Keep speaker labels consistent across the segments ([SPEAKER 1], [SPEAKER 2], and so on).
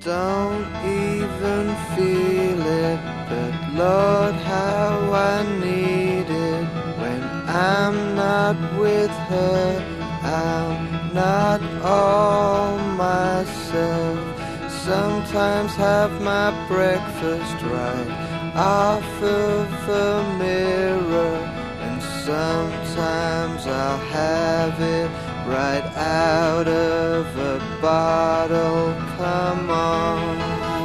[SPEAKER 1] don't even feel it, but Lord, how I need it. When I'm not with her, I'm not all myself. Sometimes have my breakfast right off of a mirror, and sometimes I'll have it right out of a bottle. Come on,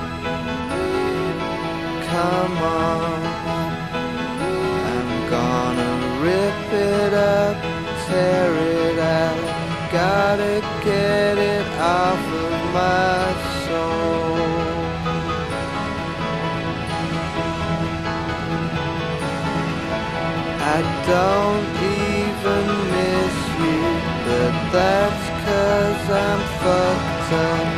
[SPEAKER 1] come on. I'm gonna rip it up, tear it out. Gotta get it off of my soul. I don't even miss you, but that's 'cause I'm fucked up.